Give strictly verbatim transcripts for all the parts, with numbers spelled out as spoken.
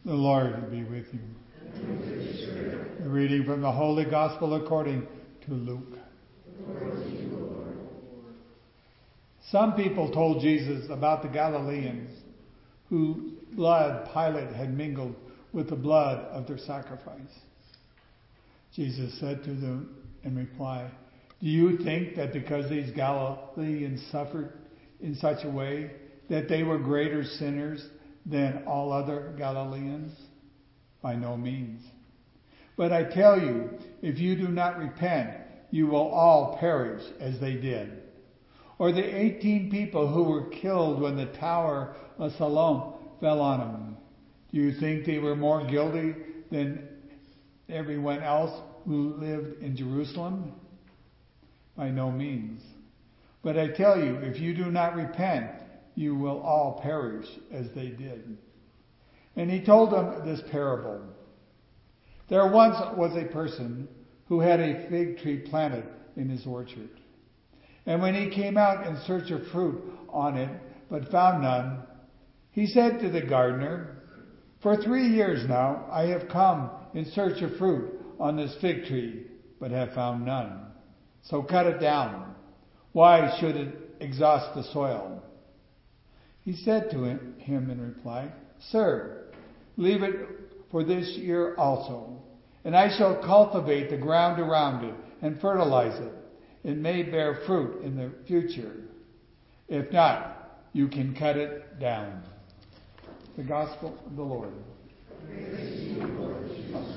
The Lord be with you. A reading from the Holy Gospel according to Luke. Some people told Jesus about the Galileans whose blood Pilate had mingled with the blood of their sacrifice. Jesus said to them in reply, "Do you think that because these Galileans suffered in such a way that they were greater sinners than all other Galileans? By no means. But I tell you, if you do not repent, you will all perish as they did. Or the eighteen people who were killed when the Tower of Siloam fell on them. Do you think they were more guilty than everyone else who lived in Jerusalem? By no means. But I tell you, if you do not repent, you will all perish as they did." And he told them this parable. There once was a person who had a fig tree planted in his orchard. And when he came out in search of fruit on it, but found none, he said to the gardener, "For three years now I have come in search of fruit on this fig tree, but have found none. So cut it down. Why should it exhaust the soil?" He said to him in reply, "Sir, leave it for this year also, and I shall cultivate the ground around it and fertilize it. It may bear fruit in the future. If not, you can cut it down." The Gospel of the Lord. Praise to you, Lord Jesus.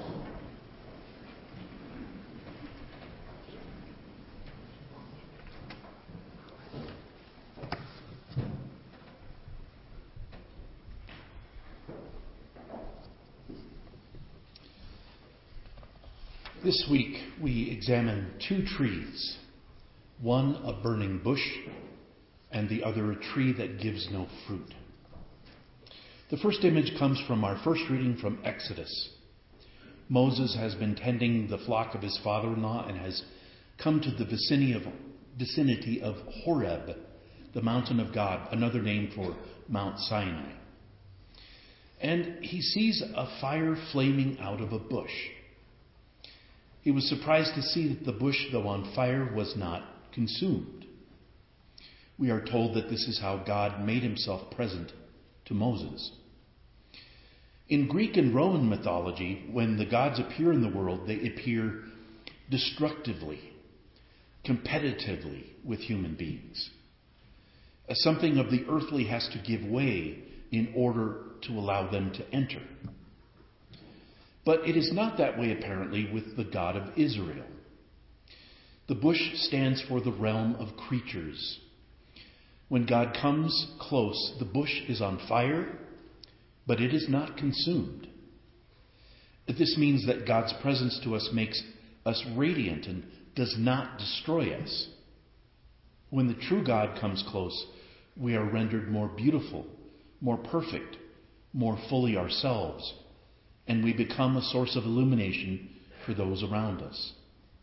This week we examine two trees, one a burning bush and the other a tree that gives no fruit. The first image comes from our first reading from Exodus. Moses has been tending the flock of his father-in-law and has come to the vicinity of, vicinity of Horeb, the mountain of God, another name for Mount Sinai. And he sees a fire flaming out of a bush. He was surprised to see that the bush, though on fire, was not consumed. We are told that this is how God made himself present to Moses. In Greek and Roman mythology, when the gods appear in the world, they appear destructively, competitively with human beings. As something of the earthly has to give way in order to allow them to enter. But it is not that way, apparently, with the God of Israel. The bush stands for the realm of creatures. When God comes close, the bush is on fire, but it is not consumed. This means that God's presence to us makes us radiant and does not destroy us. When the true God comes close, we are rendered more beautiful, more perfect, more fully ourselves, and we become a source of illumination for those around us.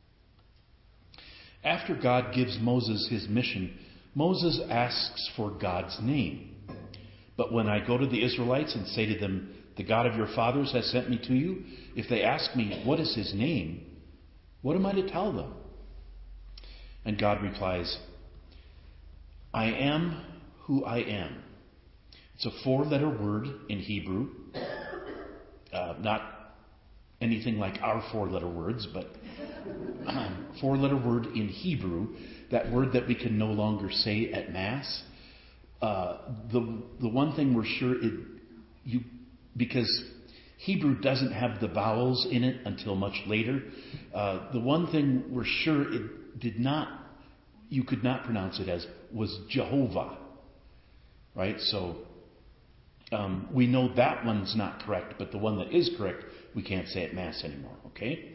After God gives Moses his mission, Moses asks for God's name. But when I go to the Israelites and say to them, "The God of your fathers has sent me to you," if they ask me, "What is his name?" what am I to tell them? And God replies, "I am who I am." It's a four-letter word in Hebrew. Uh, not anything like our four-letter words, but um, four-letter word in Hebrew, that word that we can no longer say at Mass. Uh, the the one thing we're sure it you because Hebrew doesn't have the vowels in it until much later. Uh, the one thing we're sure it did not, you could not pronounce it as, was Jehovah, right? So. Um, we know that one's not correct, but the one that is correct, we can't say at Mass anymore, okay?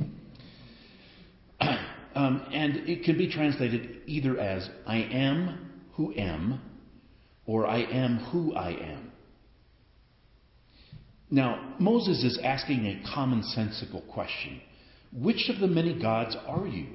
um, and it can be translated either as, "I am who am," or "I am who I am." Now, Moses is asking a commonsensical question. Which of the many gods are you?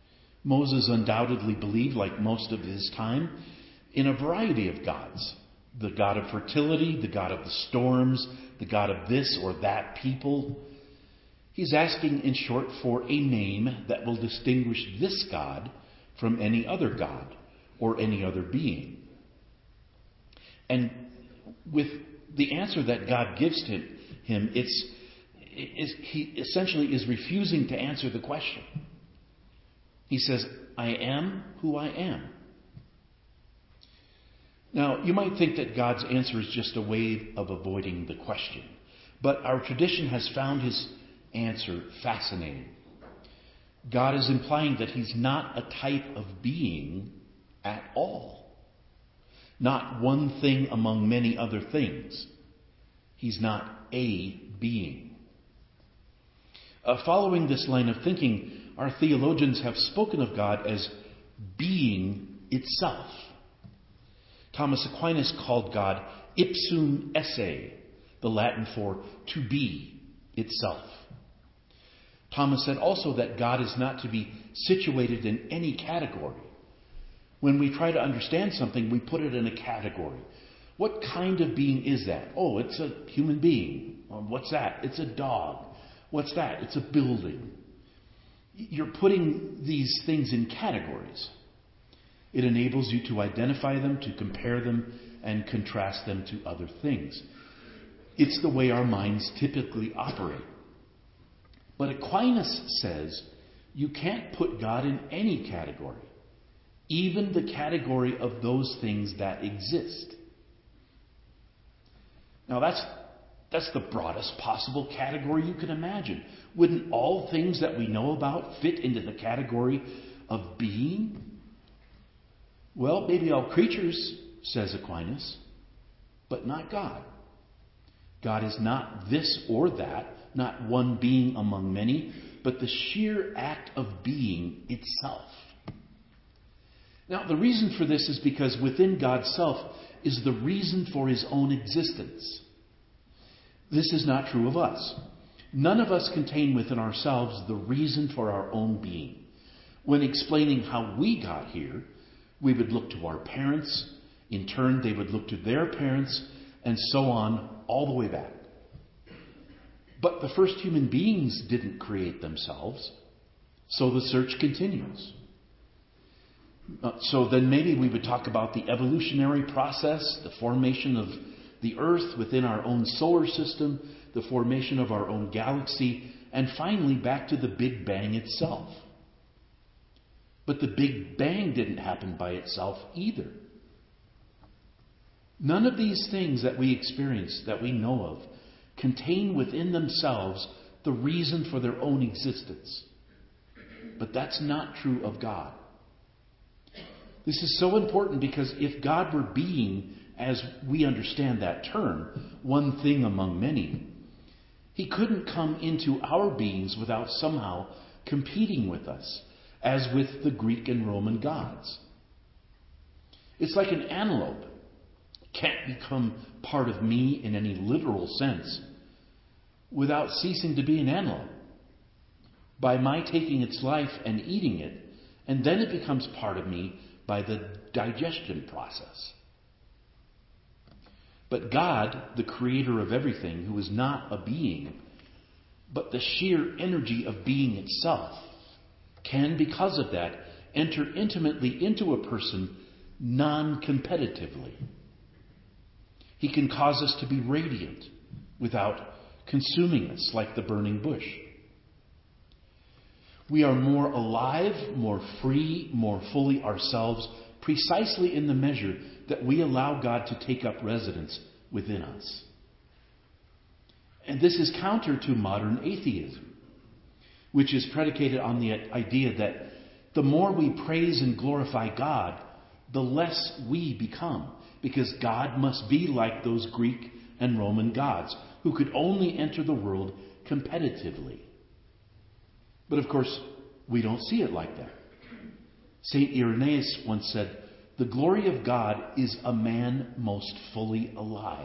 Moses undoubtedly believed, like most of his time, in a variety of gods. the God of fertility, the God of the storms, the God of this or that people. He's asking, in short, for a name that will distinguish this God from any other God or any other being. And with the answer that God gives to him, it's, it's, he essentially is refusing to answer the question. He says, I am who I am. Now, you might think that God's answer is just a way of avoiding the question, but our tradition has found his answer fascinating. God is implying that he's not a type of being at all. Not one thing among many other things. He's not a being. Uh, following this line of thinking, our theologians have spoken of God as being itself. Thomas Aquinas called God ipsum esse, the Latin for to be itself. Thomas said also that God is not to be situated in any category. When we try to understand something, we put it in a category. What kind of being is that? Oh, it's a human being. What's that? It's a dog. What's that? It's a building. You're putting these things in categories. It enables you to identify them, to compare them, and contrast them to other things. It's the way our minds typically operate. But Aquinas says you can't put God in any category, even the category of those things that exist. Now that's that's the broadest possible category you can imagine. Wouldn't all things that we know about fit into the category of being? Well, maybe all creatures, says Aquinas, but not God. God is not this or that, not one being among many, but the sheer act of being itself. Now, the reason for this is because within God's self is the reason for his own existence. This is not true of us. None of us contain within ourselves the reason for our own being. When explaining how we got here, we would look to our parents. In turn, they would look to their parents, and so on, all the way back. But the first human beings didn't create themselves, so the search continues. Uh, so then maybe we would talk about the evolutionary process, the formation of the Earth within our own solar system, the formation of our own galaxy, and finally back to the Big Bang itself. But the Big Bang didn't happen by itself either. None of these things that we experience, that we know of, contain within themselves the reason for their own existence. But that's not true of God. This is so important because if God were being, as we understand that term, one thing among many, he couldn't come into our beings without somehow competing with us, as with the Greek and Roman gods. It's like an antelope. Can't become part of me in any literal sense without ceasing to be an antelope. By my taking its life and eating it, and then it becomes part of me by the digestion process. But God, the creator of everything, who is not a being, but the sheer energy of being itself, can, because of that, enter intimately into a person non-competitively. He can cause us to be radiant without consuming us like the burning bush. We are more alive, more free, more fully ourselves, precisely in the measure that we allow God to take up residence within us. And this is counter to modern atheism, which is predicated on the idea that the more we praise and glorify God, the less we become, because God must be like those Greek and Roman gods who could only enter the world competitively. But of course, we don't see it like that. Saint Irenaeus once said, "The glory of God is a man most fully alive."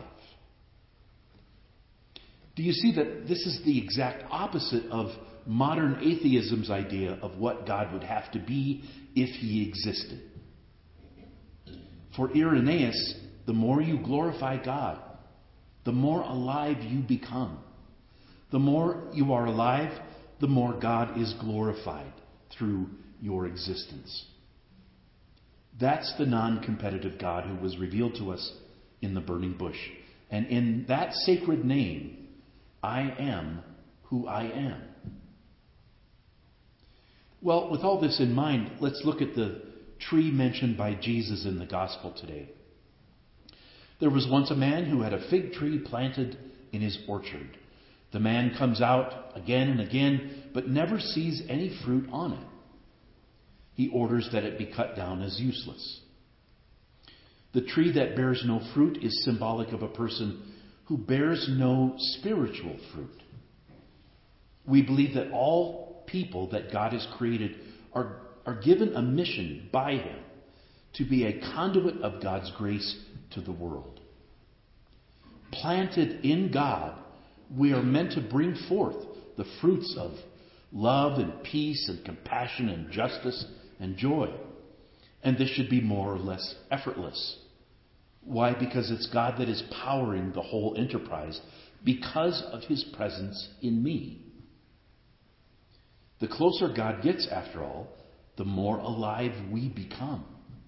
Do you see that this is the exact opposite of modern atheism's idea of what God would have to be if he existed? For Irenaeus, the more you glorify God, the more alive you become. The more you are alive, the more God is glorified through your existence. That's the non-competitive God who was revealed to us in the burning bush. And in that sacred name, I am who I am. Well, with all this in mind, let's look at the tree mentioned by Jesus in the gospel today. There was once a man who had a fig tree planted in his orchard. The man comes out again and again, but never sees any fruit on it. He orders that it be cut down as useless. The tree that bears no fruit is symbolic of a person who bears no spiritual fruit. We believe that all people that God has created are, are given a mission by Him to be a conduit of God's grace to the world. Planted in God, we are meant to bring forth the fruits of love and peace and compassion and justice and joy. And this should be more or less effortless. Why? Because it's God that is powering the whole enterprise because of His presence in me. The closer God gets, after all, the more alive we become.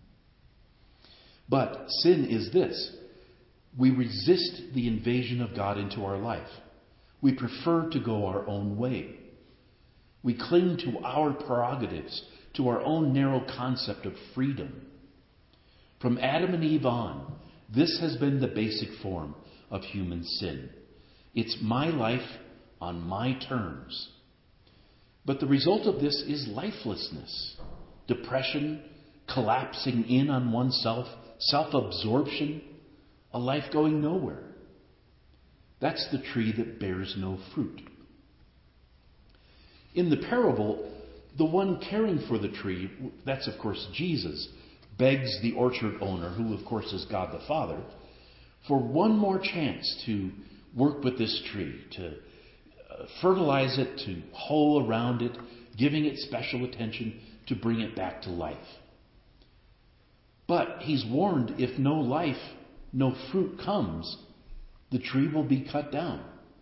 But sin is this. We resist the invasion of God into our life. We prefer to go our own way. We cling to our prerogatives, to our own narrow concept of freedom. From Adam and Eve on, this has been the basic form of human sin. It's my life on my terms. But the result of this is lifelessness, depression, collapsing in on oneself, self-absorption, a life going nowhere. That's the tree that bears no fruit. In the parable, the one caring for the tree, that's of course Jesus, begs the orchard owner, who of course is God the Father, for one more chance to work with this tree, to fertilize it, to hoe around it, giving it special attention to bring it back to life. But he's warned, if no life, no fruit comes, the tree will be cut down.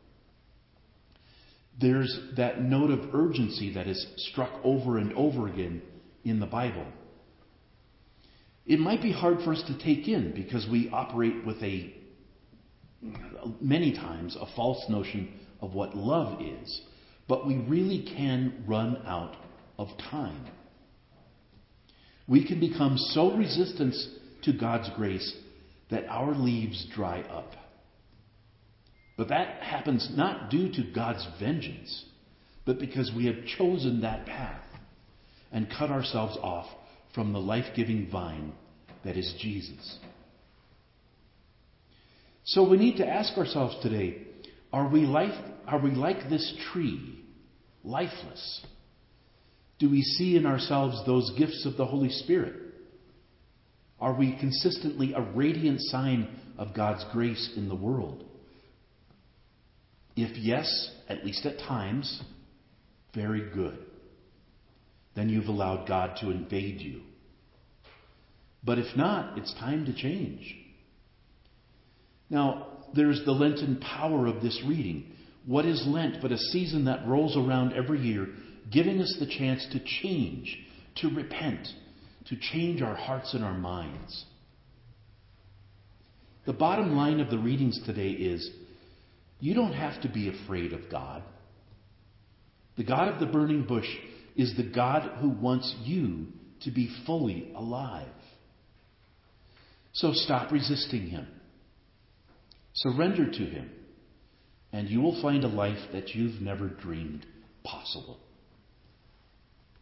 There's that note of urgency that is struck over and over again in the Bible. It might be hard for us to take in because we operate with a, many times, a false notion of what love is. But we really can run out of time. We can become so resistant to God's grace that our leaves dry up. But that happens not due to God's vengeance, but because we have chosen that path and cut ourselves off from the life-giving vine that is Jesus. So we need to ask ourselves today, are we like, are we like this tree, lifeless? Do we see in ourselves those gifts of the Holy Spirit? Are we consistently a radiant sign of God's grace in the world? If yes, at least at times, very good. Then you've allowed God to invade you. But if not, it's time to change. Now, there's the Lenten power of this reading. What is Lent but a season that rolls around every year, giving us the chance to change, to repent, to change our hearts and our minds? The bottom line of the readings today is, you don't have to be afraid of God. The God of the burning bush is the God who wants you to be fully alive. So stop resisting Him. Surrender to Him, and you will find a life that you've never dreamed possible.